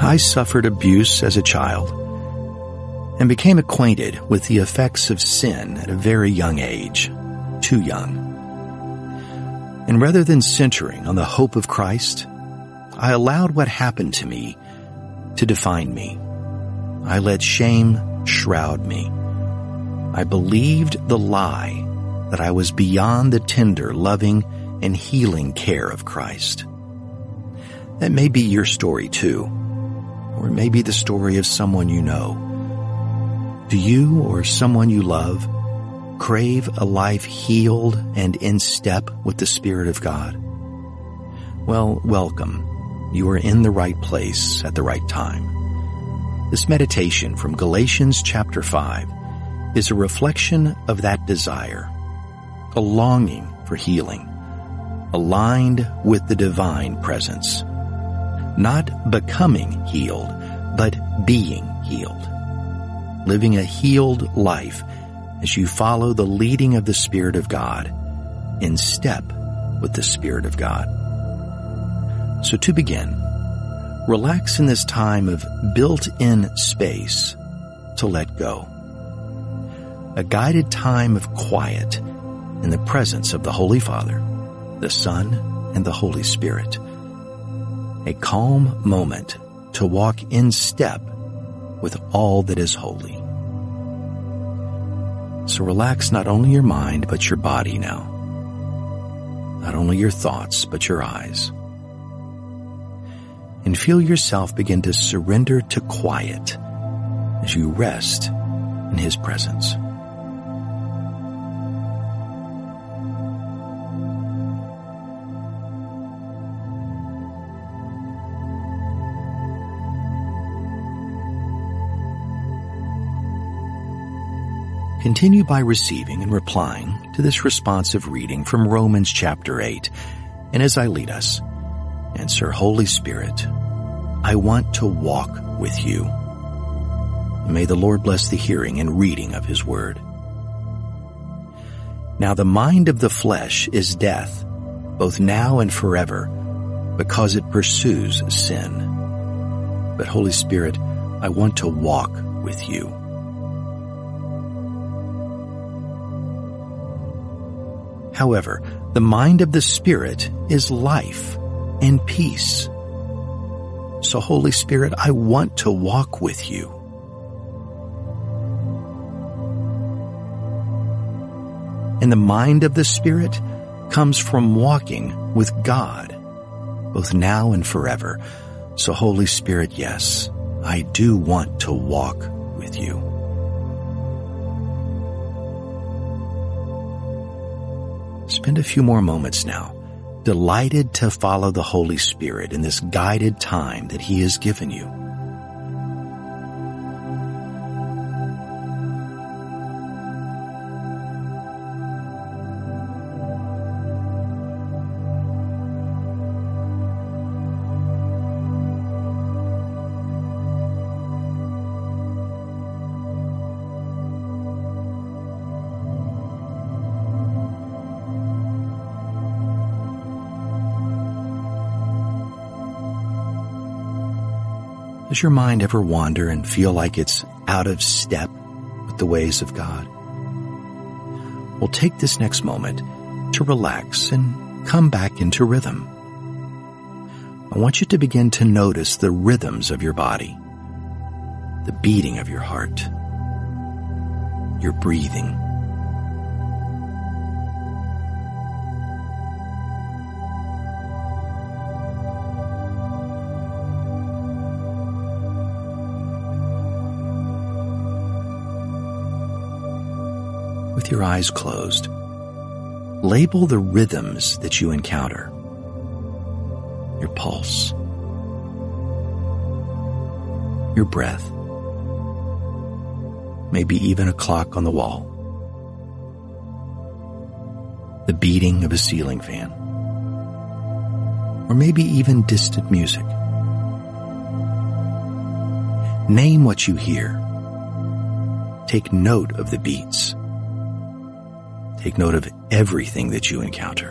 I suffered abuse as a child and became acquainted with the effects of sin at a very young age, too young. And rather than centering on the hope of Christ, I allowed what happened to me to define me. I let shame shroud me. I believed the lie that I was beyond the tender, loving, and healing care of Christ. That may be your story too, or it may be the story of someone you know. Do you or someone you love crave a life healed and in step with the Spirit of God? Well, welcome. You are in the right place at the right time. This meditation from Galatians chapter 5 is a reflection of that desire, a longing for healing, aligned with the divine presence. Not becoming healed, but being healed. Living a healed life as you follow the leading of the Spirit of God, in step with the Spirit of God. So to begin, relax in this time of built-in space to let go. A guided time of quiet in the presence of the Holy Father, the Son, and the Holy Spirit. A calm moment to walk in step with all that is holy. So relax not only your mind, but your body now. Not only your thoughts, but your eyes. And feel yourself begin to surrender to quiet as you rest in His presence. Continue by receiving and replying to this responsive reading from Romans chapter 8. And as I lead us, answer, Holy Spirit, I want to walk with you. And may the Lord bless the hearing and reading of His word. Now the mind of the flesh is death, both now and forever, because it pursues sin. But Holy Spirit, I want to walk with you. However, the mind of the Spirit is life and peace. So, Holy Spirit, I want to walk with you. And the mind of the Spirit comes from walking with God, both now and forever. So, Holy Spirit, yes, I do want to walk with you. Spend a few more moments now, delighted to follow the Holy Spirit in this guided time that He has given you. Does your mind ever wander and feel like it's out of step with the ways of God? Well, take this next moment to relax and come back into rhythm. I want you to begin to notice the rhythms of your body, the beating of your heart, your breathing. With your eyes closed, label the rhythms that you encounter. Your pulse, your breath, maybe even a clock on the wall, the beating of a ceiling fan, or maybe even distant music. Name what you hear. Take note of the beats. Take note of everything that you encounter.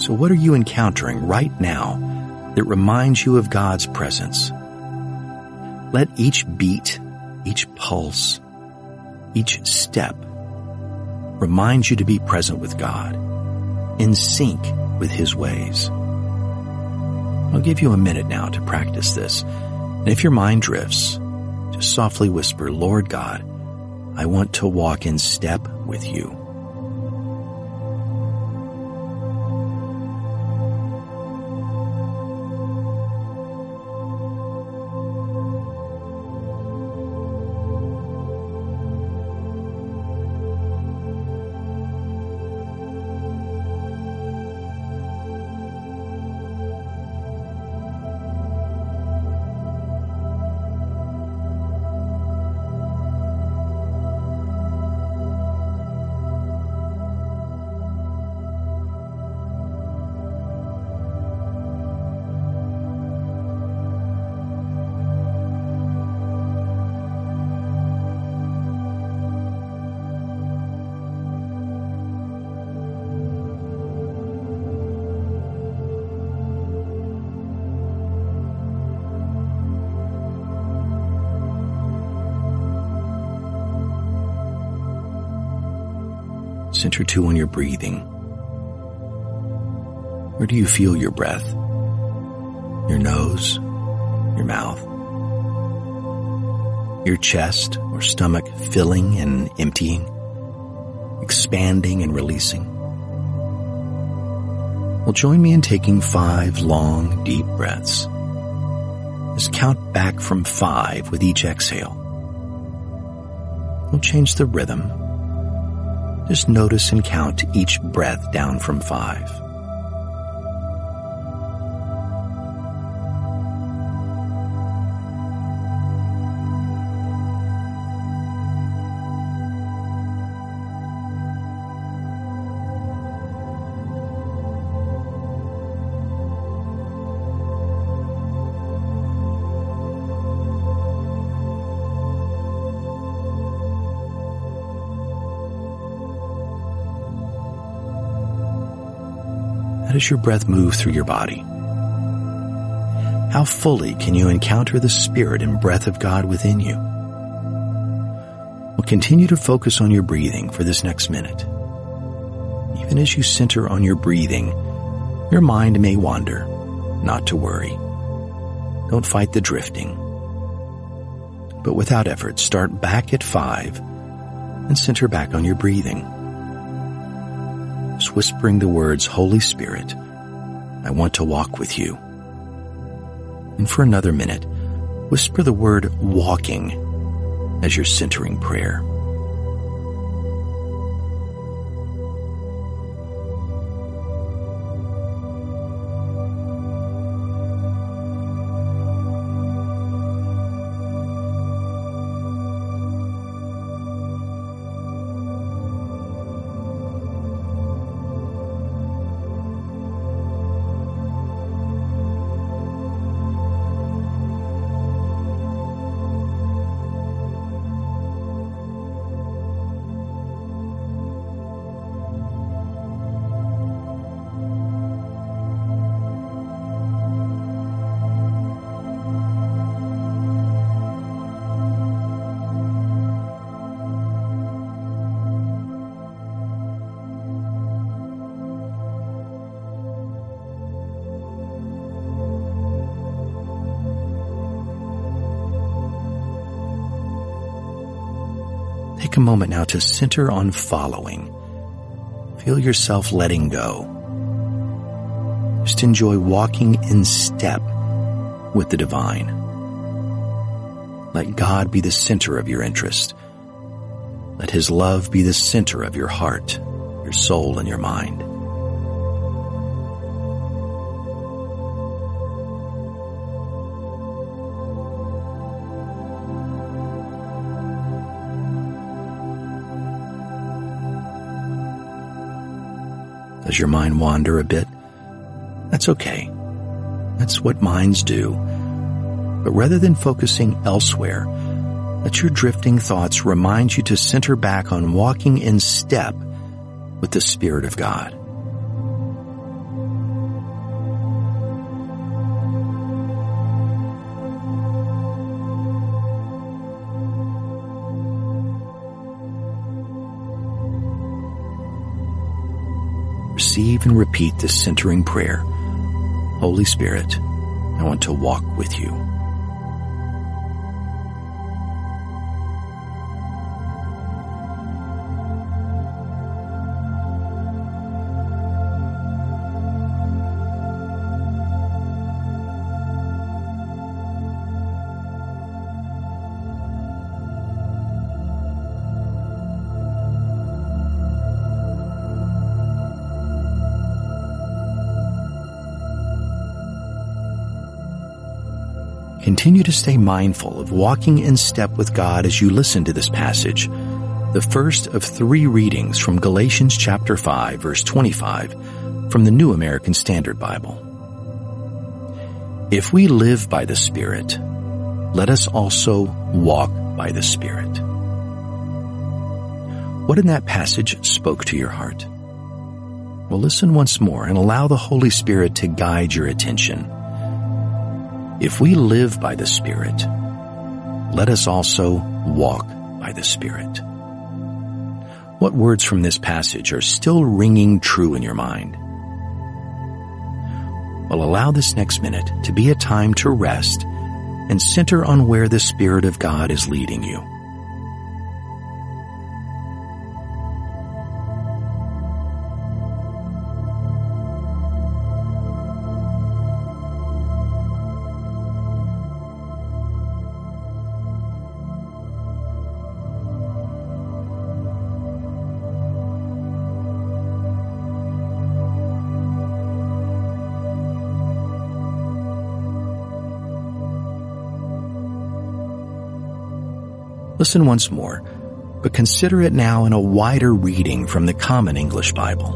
So what are you encountering right now that reminds you of God's presence? Let each beat, each pulse, each step remind you to be present with God, in sync with His ways. I'll give you a minute now to practice this. And if your mind drifts, just softly whisper, Lord God, I want to walk in step with you. Center too on your breathing. Where do you feel your breath? Your nose, your mouth, your chest or stomach filling and emptying, expanding and releasing. Well, join me in taking 5 long, deep breaths. Just count back from 5 with each exhale. Don't change the rhythm. Just notice and count each breath down from 5. How does your breath move through your body? How fully can you encounter the Spirit and breath of God within you? Well, continue to focus on your breathing for this next minute. Even as you center on your breathing, your mind may wander. Not to worry. Don't fight the drifting. But without effort, start back at 5 and center back on your breathing. Just whispering the words, Holy Spirit, I want to walk with you. And for another minute, whisper the word walking as your centering prayer. Take a moment now to center on following. Feel yourself letting go. Just enjoy walking in step with the divine. Let God be the center of your interest. Let His love be the center of your heart, your soul, and your mind. Does your mind wander a bit? That's okay. That's what minds do. But rather than focusing elsewhere, let your drifting thoughts remind you to center back on walking in step with the Spirit of God. receive and repeat this centering prayer. Holy Spirit, I want to walk with you. Continue to stay mindful of walking in step with God as you listen to this passage, the first of 3 readings from Galatians chapter 5, verse 25, from the New American Standard Bible. If we live by the Spirit, let us also walk by the Spirit. What in that passage spoke to your heart? Well, listen once more and allow the Holy Spirit to guide your attention. If we live by the Spirit, let us also walk by the Spirit. What words from this passage are still ringing true in your mind? Well, allow this next minute to be a time to rest and center on where the Spirit of God is leading you. Listen once more, but consider it now in a wider reading from the Common English Bible.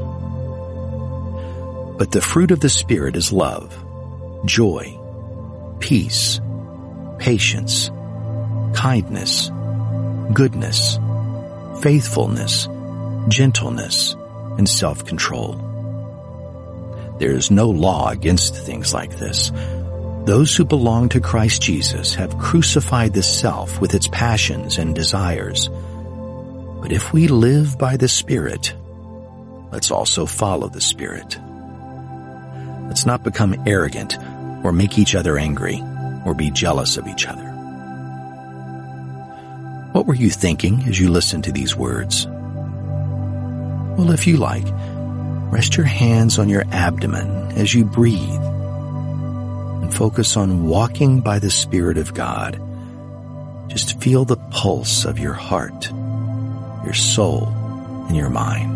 But the fruit of the Spirit is love, joy, peace, patience, kindness, goodness, faithfulness, gentleness, and self-control. There is no law against things like this. Those who belong to Christ Jesus have crucified the self with its passions and desires. But if we live by the Spirit, let's also follow the Spirit. Let's not become arrogant or make each other angry or be jealous of each other. What were you thinking as you listened to these words? Well, if you like, rest your hands on your abdomen as you breathe. Focus on walking by the Spirit of God. Just feel the pulse of your heart, your soul, and your mind.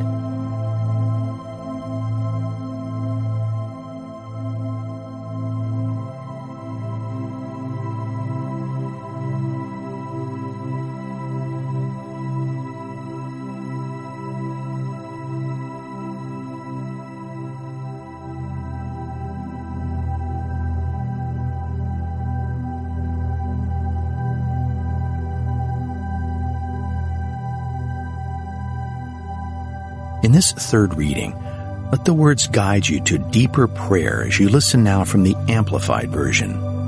In this third reading, let the words guide you to deeper prayer as you listen now from the Amplified Version.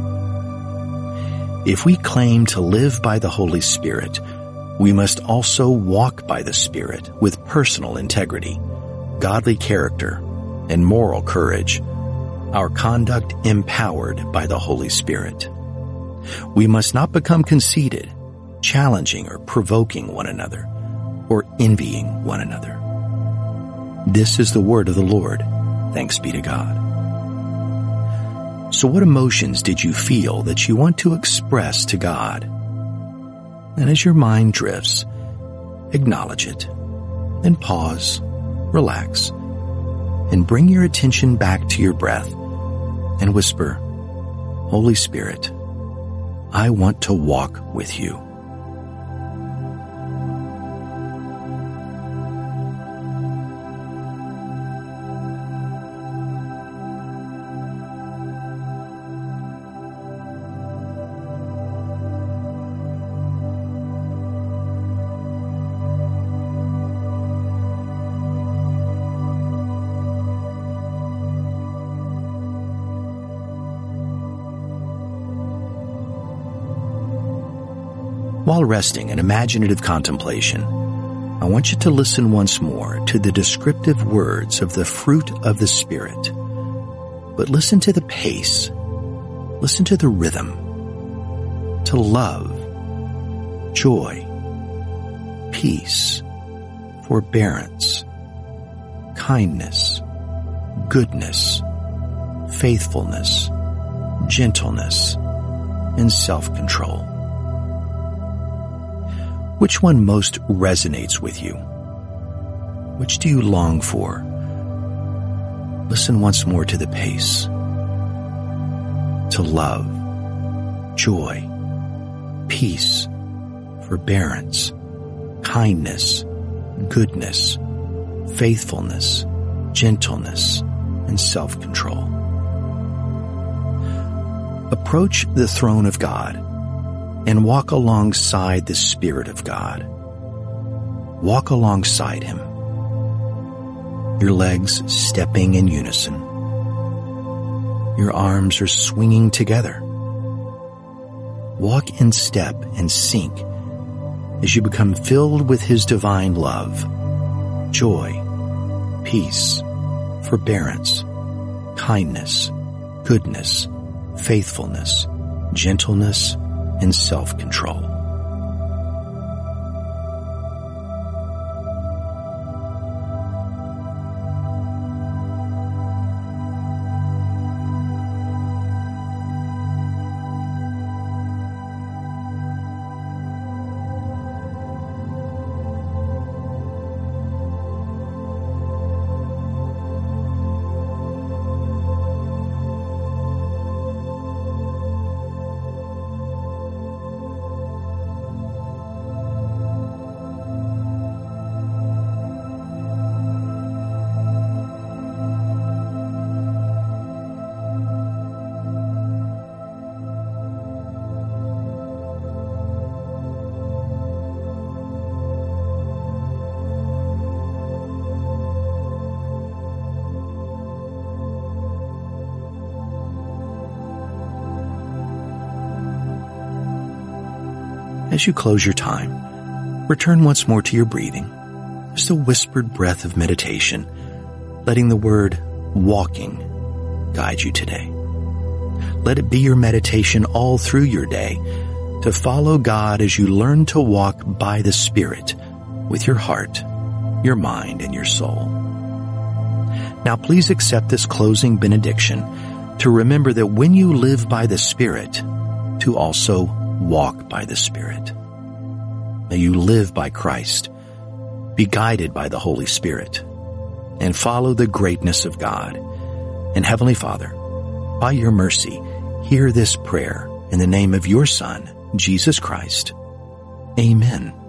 If we claim to live by the Holy Spirit, we must also walk by the Spirit with personal integrity, godly character, and moral courage, our conduct empowered by the Holy Spirit. We must not become conceited, challenging or provoking one another, or envying one another. This is the word of the Lord. Thanks be to God. So what emotions did you feel that you want to express to God? And as your mind drifts, acknowledge it. Then pause, relax, and bring your attention back to your breath and whisper, Holy Spirit, I want to walk with you. While resting in imaginative contemplation, I want you to listen once more to the descriptive words of the fruit of the Spirit. But listen to the pace. Listen to the rhythm. To love, joy, peace, forbearance, kindness, goodness, faithfulness, gentleness, and self-control. Which one most resonates with you? Which do you long for? Listen once more to the pace. To love, joy, peace, forbearance, kindness, goodness, faithfulness, gentleness, and self-control. Approach the throne of God and walk alongside the Spirit of God. Walk alongside Him. Your legs stepping in unison. Your arms are swinging together. Walk in step and sync as you become filled with His divine love, joy, peace, forbearance, kindness, goodness, faithfulness, gentleness, and self-control. As you close your time, return once more to your breathing, just a whispered breath of meditation, letting the word walking guide you today. Let it be your meditation all through your day to follow God as you learn to walk by the Spirit with your heart, your mind, and your soul. Now please accept this closing benediction to remember that when you live by the Spirit, to also walk by the Spirit. May you live by Christ, be guided by the Holy Spirit, and follow the greatness of God. And Heavenly Father, by your mercy, hear this prayer in the name of your Son, Jesus Christ. Amen.